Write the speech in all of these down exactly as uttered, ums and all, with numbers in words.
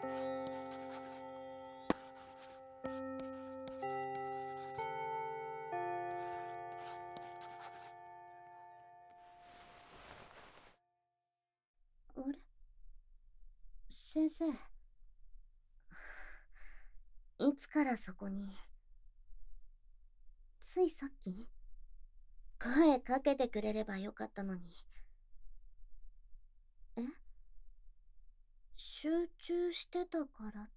あれ、先生、いつからそこに？ついさっき声かけてくれればよかったのに。え、集中してたからって？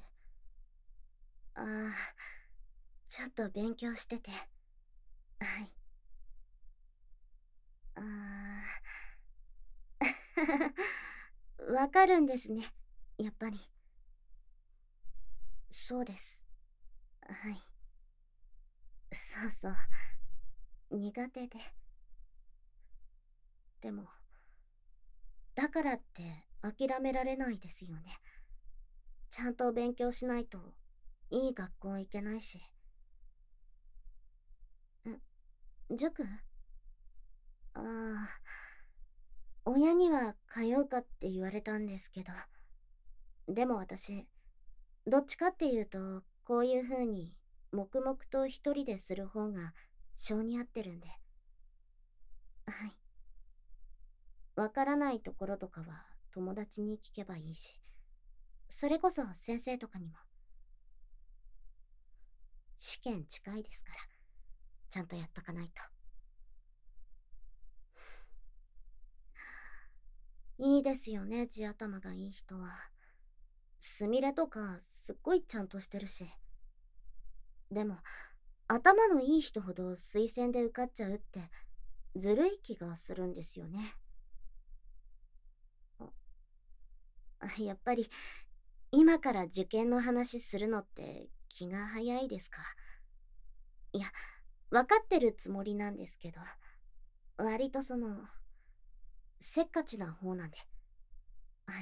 ああ、ちょっと勉強してて。はい。ああ、わかるんですね、やっぱり。そうです。はい。そうそう、苦手で。でも、だからって諦められないですよね。ちゃんと勉強しないといい学校行けないし。ん、塾？ああ、親には通うかって言われたんですけど、でも私、どっちかっていうと、こういう風に黙々と一人でする方が性に合ってるんで。はい。わからないところとかは友達に聞けばいいし、それこそ先生とかにも。試験近いですから、ちゃんとやっとかないと。いいですよね、地頭がいい人は。すみれとかすっごいちゃんとしてるし。でも、頭のいい人ほど推薦で受かっちゃうってずるい気がするんですよね。あ、やっぱり今から受験の話するのって気が早いですか？いや、分かってるつもりなんですけど、割とその、せっかちな方なんで。はい。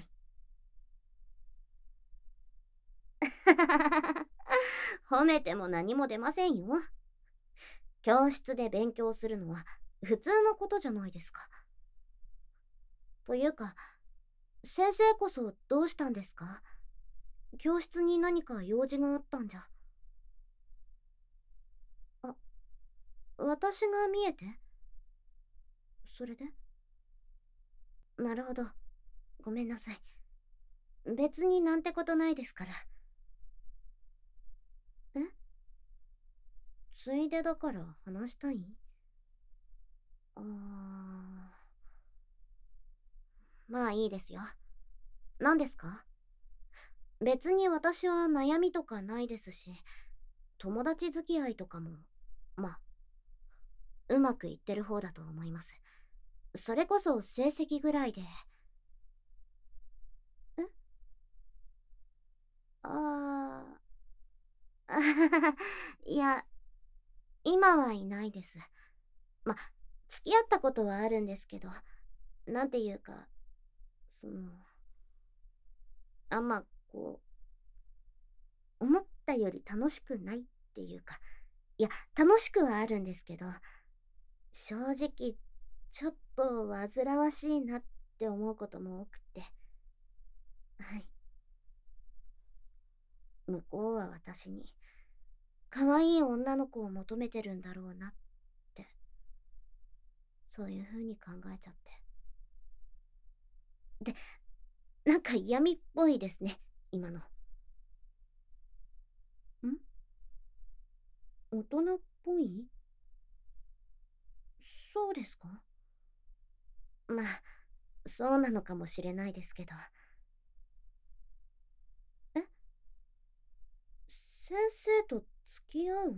褒めても何も出ませんよ。教室で勉強するのは普通のことじゃないですか。というか、先生こそどうしたんですか？教室に何か用事があったんじゃ。あ、私が見えて？それで？なるほど。ごめんなさい。別になんてことないですから。え、ついでだから話したい？あー、まあいいですよ。何ですか？別に私は悩みとかないですし、友達付き合いとかも、まあ、うまくいってる方だと思います。それこそ成績ぐらいで。え、あー、あははは、いや、今はいないです。ま、付き合ったことはあるんですけど、なんていうか、その、あんま、こう、思ったより楽しくないっていうか、いや、楽しくはあるんですけど、正直、ちょっと煩わしいなって思うことも多くって。はい。向こうは私に、可愛い女の子を求めてるんだろうなって、そういう風に考えちゃって。で、なんか嫌味っぽいですね、今の。ん、大人っぽい？そうですか？まあ、そうなのかもしれないですけど。え、先生と付き合う？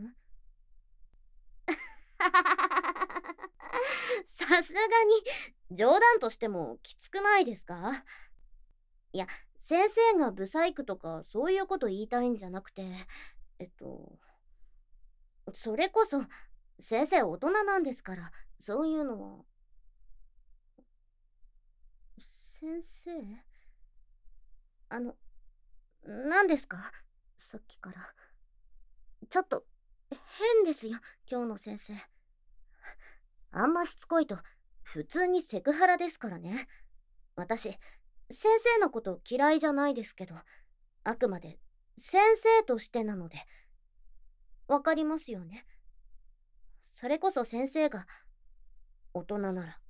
さすがに冗談としてもきつくないですか？いや、先生がブサイクとかそういうこと言いたいんじゃなくて、えっと、それこそ先生大人なんですから、そういうのは。先生？あの、何ですか？さっきから。ちょっと変ですよ、今日の先生。あんましつこいと普通にセクハラですからね。私先生のこと嫌いじゃないですけど、あくまで先生としてなので。わかりますよね。それこそ先生が大人なら。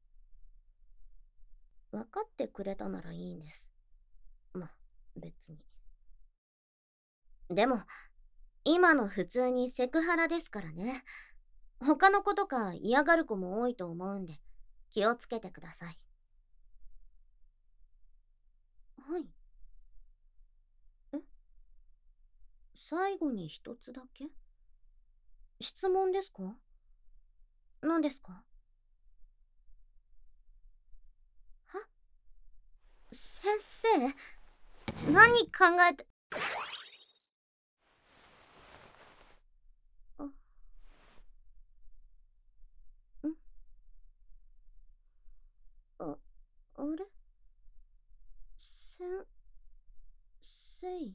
分かってくれたならいいんです。ま、別に。でも、今の普通にセクハラですからね。他の子とか嫌がる子も多いと思うんで、気をつけてください。はい。え、最後に一つだけ？質問ですか？何ですか？は？先生、何考えて。あ、ん？あ、あれ？先生、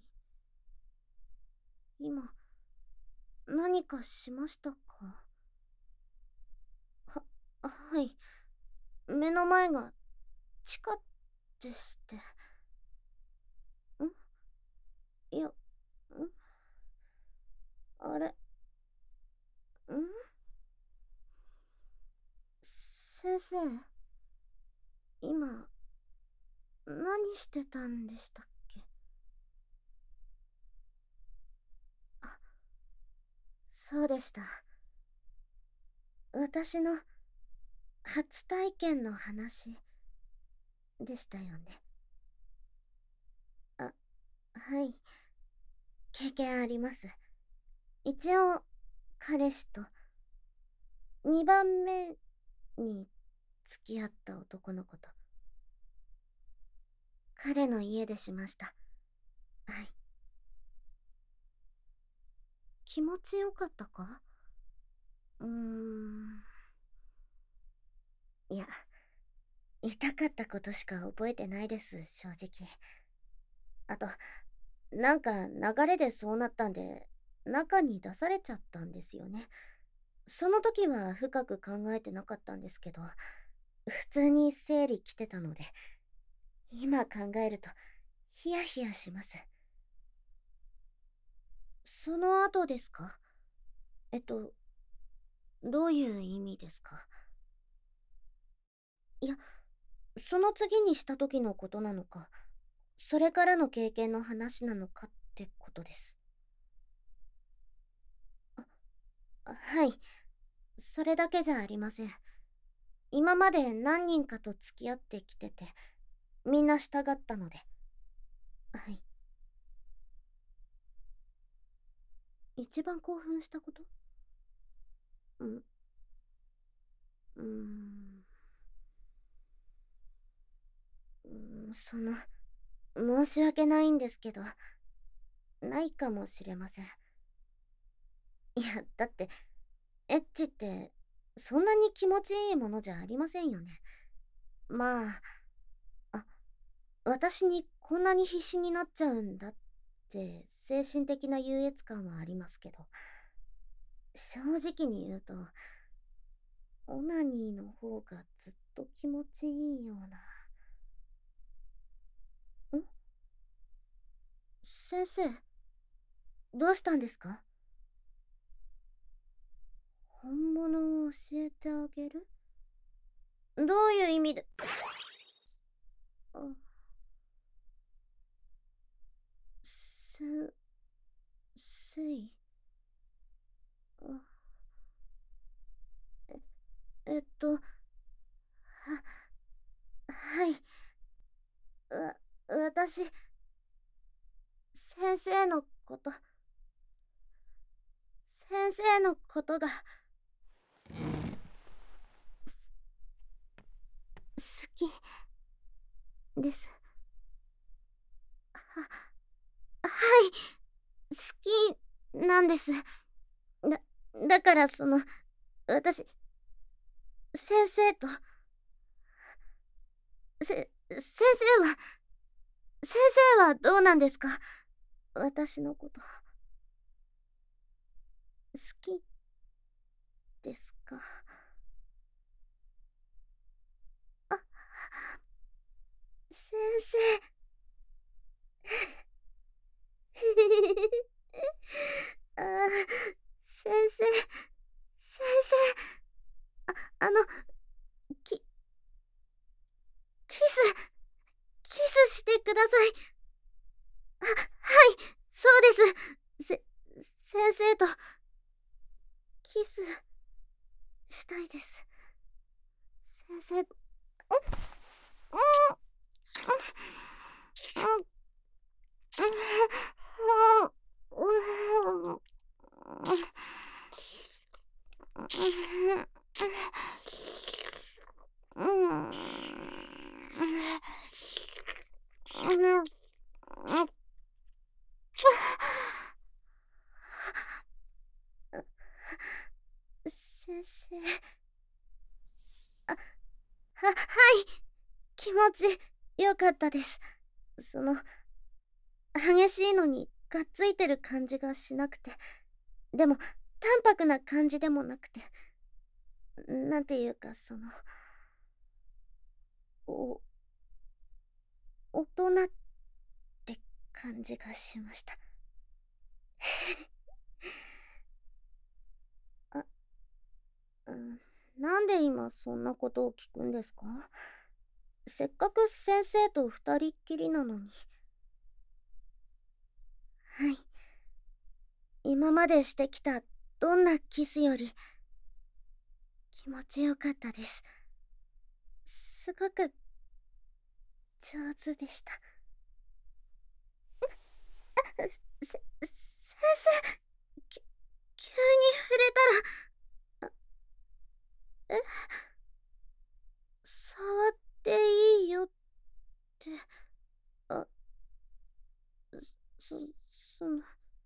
今、何かしましたか？は、はい。目の前が地下でして。ん？いや、ん？あれ？ん？先生、今、何してたんでしたっけ？あ、そうでした。私の初体験の話でしたよね。あ、はい。経験あります。一応、彼氏と、にばんめに付き合った男の子と、彼の家でしました。はい。気持ちよかったか？うーん。いや、痛かったことしか覚えてないです、正直。あと、なんか流れでそうなったんで、中に出されちゃったんですよね。その時は深く考えてなかったんですけど、普通に生理来てたので、今考えるとヒヤヒヤします。その後ですか？えっと、どういう意味ですか？いや、その次にした時のことなのか、それからの経験の話なのかってことです。あ、はい。それだけじゃありません。今まで何人かと付き合ってきてて、みんな従ったので。はい。一番興奮したこと？うん、うーん、うーん、その、申し訳ないんですけど、ないかもしれません。いや、だって、エッチって、そんなに気持ちいいものじゃありませんよね。まあ、あ、私にこんなに必死になっちゃうんだって、精神的な優越感はありますけど、正直に言うと、オナニーの方がずっと気持ちいいような。ん？先生、どうしたんですか？本物を教えてあげる？どういう意味で？あ、す、せい。あ、え、えっと、は、はい。わ、私、先生のこと、先生のことが、好きです。は、はい、好きなんです。だ、だからその、私、先生と、せ、先生は、先生はどうなんですか？私のこと、好きですか？あ、先ください。あ、はい、そうです。せ、先生と、キス、したいです。先生、うん、うん、うん、うん、うん、うん、うん、先生。あ、は、はい。気持ちよかったです。その、激しいのにがっついてる感じがしなくて、でも淡白な感じでもなくて、なんていうかその、お、大人って感じがしました。あ、うん、なんで今そんなことを聞くんですか？せっかく先生と二人っきりなのに。はい。今までしてきたどんなキスより気持ちよかったです。すごく上手でした。せ、先生、き、急に触れたら、あ、え、触っていいよって、あ、そ、その、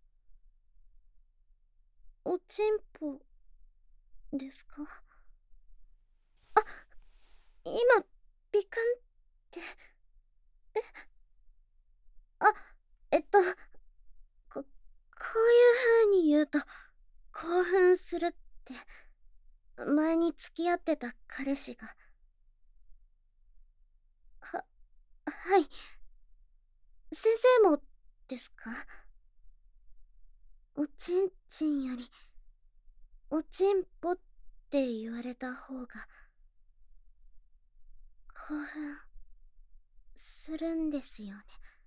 おちんぽですか？あ、今、ビカンって、え、あ、えっと、こ、こういう風に言うと、興奮するって、前に付き合ってた彼氏が、は、はい、先生もですか？おちんちんより、おちんぽって言われた方が、興奮するんですよね。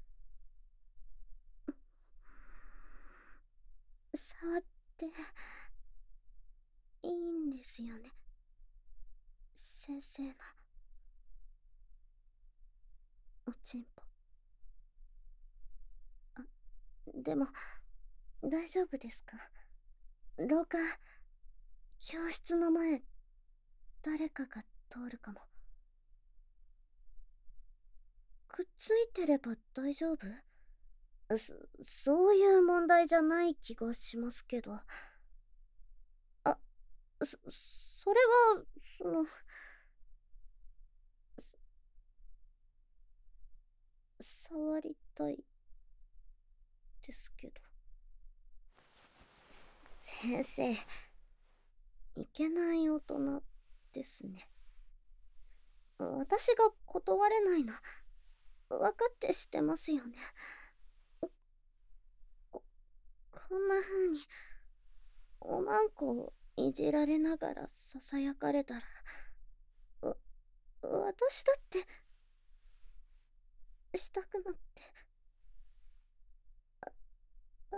触っていいんですよね、先生のおちんぽ。あ、でも大丈夫ですか？廊下、教室の前、誰かが通るかも。くっついてれば大丈夫？そ、そういう問題じゃない気がしますけど。あ、そ、それは、その、触りたいですけど。先生、いけない大人ですね。私が断れないの、分かってしてますよね。こ、こんな風に、おまんこをいじられながらささやかれたら、わ、私だってしたくなって。あ、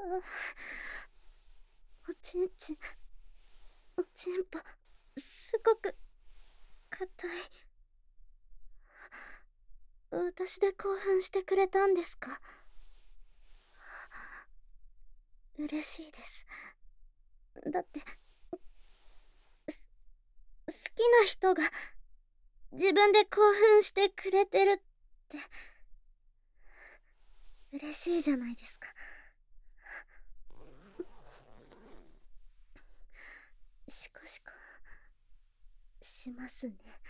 おちんちん、おちんぽ、すごく硬い。私で興奮してくれたんですか？嬉しいです。だって、好きな人が自分で興奮してくれてるって嬉しいじゃないですか。シコシコしますね。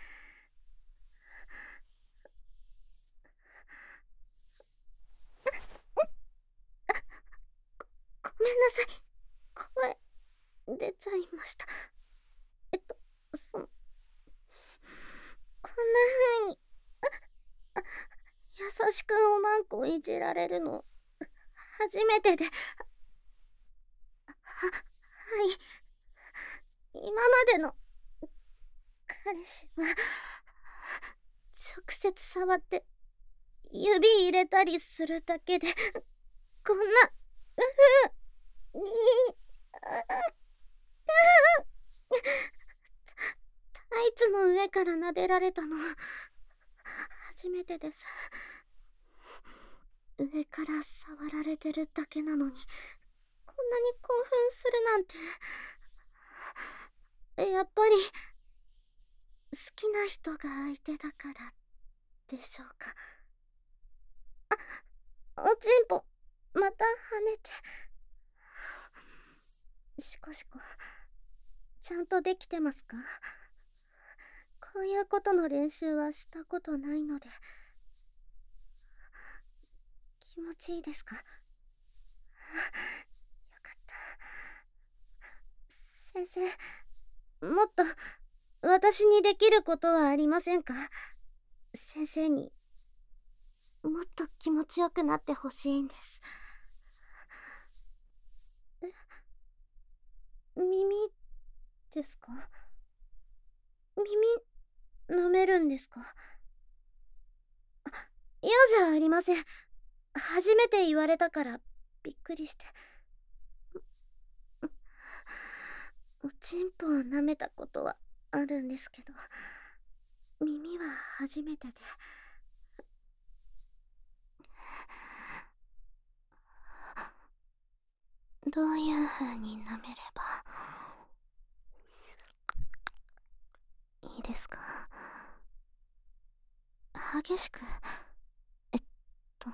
ごめんなさい。声出ちゃいました。えっと、その、こんな風に、あ、優しくおまんこいじられるの初めてで、は、はい。今までの彼氏は直接触って指入れたりするだけでこんな、うふに、タイツの上から撫でられたの初めてです。上から触られてるだけなのにこんなに興奮するなんて。やっぱり好きな人が相手だからでしょうか。おちんぽまた跳ねて。しこしこちゃんとできてますか？こういうことの練習はしたことないので。気持ちいいですか？よかった。先生、もっと私にできることはありませんか？先生にもっと気持ちよくなってほしいんです。え、耳ですか？耳舐めるんですか？嫌じゃありません。初めて言われたからびっくりして。おちんぽを舐めたことはあるんですけど、耳は初めてで。どういう風に舐めればいいですか？激しく、えっと、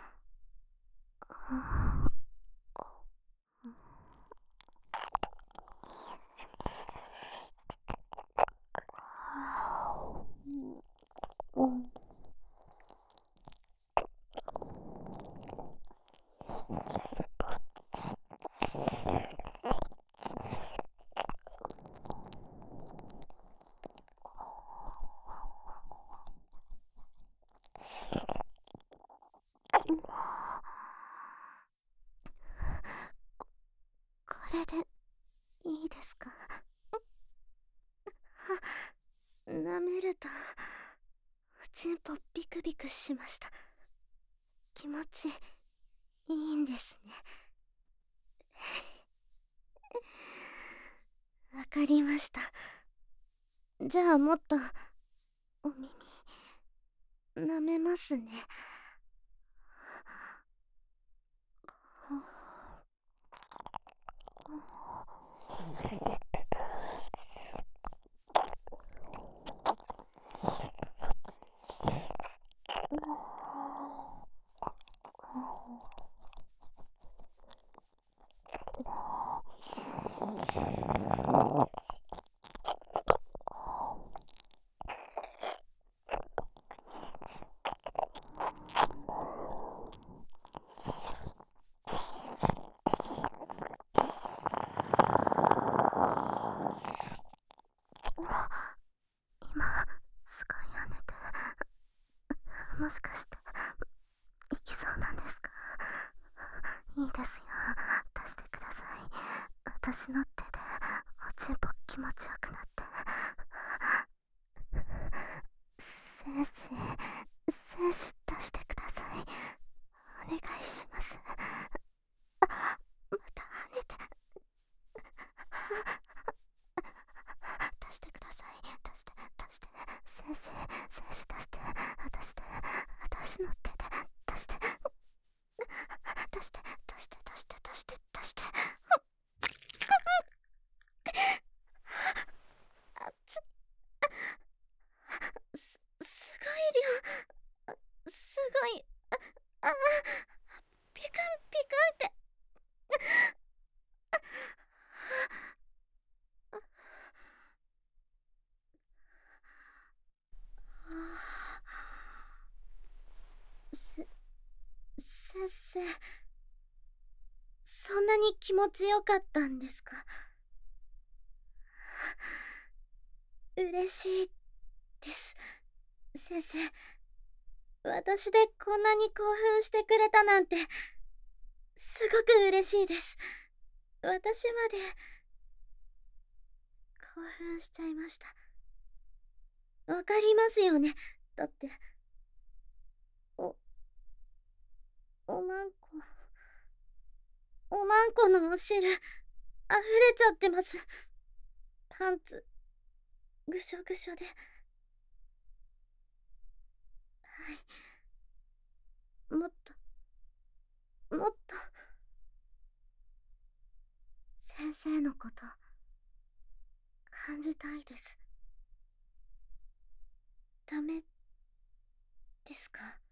これでいいですか？舐めるとおちんぽビクビクしました。気持ちいいんですね。わかりました。じゃあもっとお耳舐めますね。今すごい跳ねて、もしかして行きそうなんですか？いいですよ、出してください。私の手でおちんぽ気持ちよくなって。精子精子出してください。お願いします。あ、また跳ねて。出してください。出して出して。精子精子出して。出して私の手で出して出して出して出して出して出して。すすごい量、すごい、ああ、ピクンピクンって。せ先生、そんなに気持ちよかったんですか？嬉しいです。先生、私でこんなに興奮してくれたなんてすごく嬉しいです。私まで興奮しちゃいました。わかりますよね。だっておおまんこ、おまんこのお汁、溢れちゃってます。パンツ、ぐしょぐしょで。はい。もっと、もっと、先生のこと、感じたいです。ダメですか？